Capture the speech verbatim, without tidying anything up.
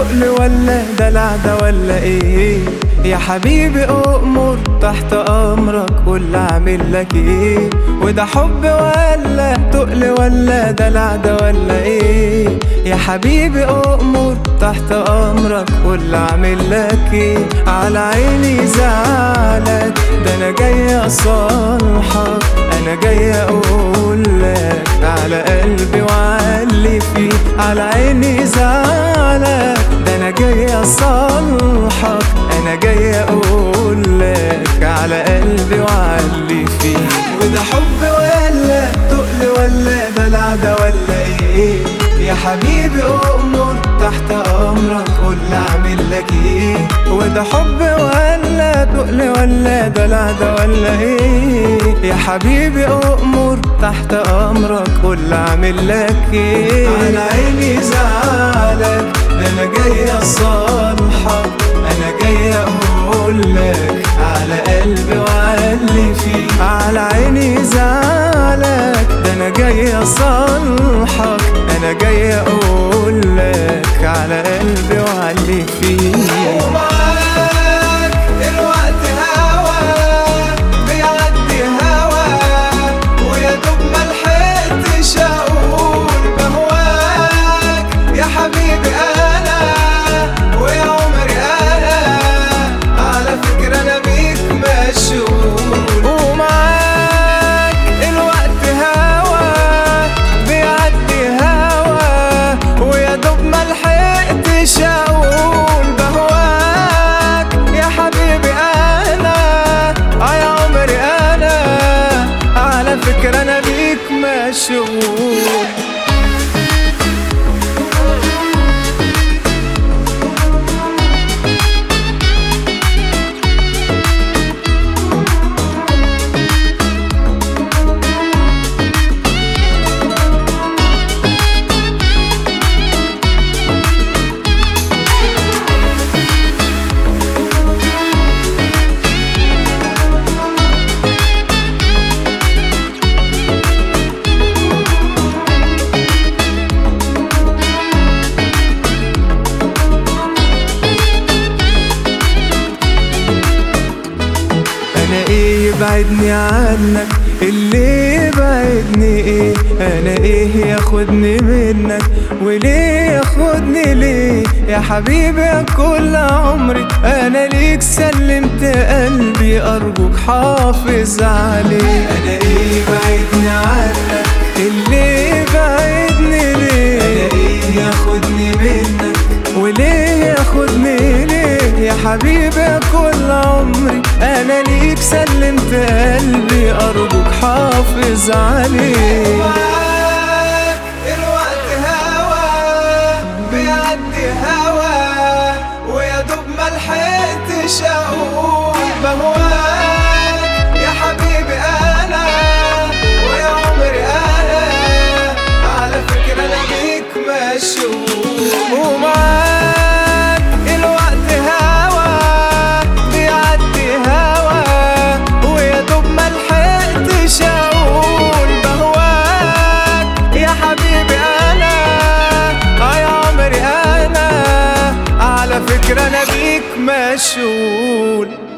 تقل ولا دلع ده ولا ايه؟ يا حبيبي أؤمر تحت أمرك، قول أعمل لك ايه؟ وده حب ولا تقل ولا دلع ده ولا ايه؟ يا حبيبي أؤمر تحت أمرك، قول أعمل لك ايه؟ على عيني زعلك، ده أنا جاي أصالحك، أنا جاي أقول لك على قلبي وعلي فيه. على عيني زعلك، ده أنا جاي أصالحك، أنا جاي أقول لك على قلبي وعلي فيه. وده حب ولا تقل ولا دلع ده ولا إيه؟ يا حبيبي أؤمر تحت أمرك، قول أعمل لك إيه؟ وده حب ولا تقل ولا دلع ده ولا إيه؟ يا حبيبي أؤمر تحت أمرك، قول أعمل لك إيه؟ على عيني زعلك، ده أنا جاي أصالحك، أنا جاي أقول لك على قلبي وعلي فيه. على عيني زعلك، ده أنا جاي أصالحك، أنا جاي أقول لك على قلبي وعلي فيه. ومعاك الوقت هوا بيعدي هوا، ويا دوب ملحقتش أقول بهواك يا حبيبي أنا ويا عمري أنا، على فكرة أنا بيك مشغول. ومعاك الوقت هوا بيعدي هوا، ويا دوب ملحقتش أقول بهواك يا حبيبي أنا آه يا عمري أنا، على فكرة أنا بيك مشغول. أنا إيه يبعدني عنك، اللي يبعدني إيه؟ أنا إيه ياخدني منك، وليه ياخدني ليه؟ يا حبيبي يا كل عمري أنا ليك سلمت قلبي، أرجوك حافظ عليه. أنا إيه يبعدني عنك، اللي يبعدني ليه؟ أنا إيه ياخدني منك، وليه ياخدني ليه؟ يا حبيبي يا كل عمري أنا ليك سلمت قلبي، أرجوك حافظ عليه. ومعاك الوقت هوا بيعدي هوا، ويا دوب ملحقتش أقول بهواك يا حبيبي أنا ويا عمري أنا، على فكرة أنا بيك مشغول. ومعاك الوقت هوا بيعدي هوا، ويا دوب ملحقتش أقول بهواك يا حبيبي أنا آه يا عمري أنا، على فكرة أنا بيك مشغول.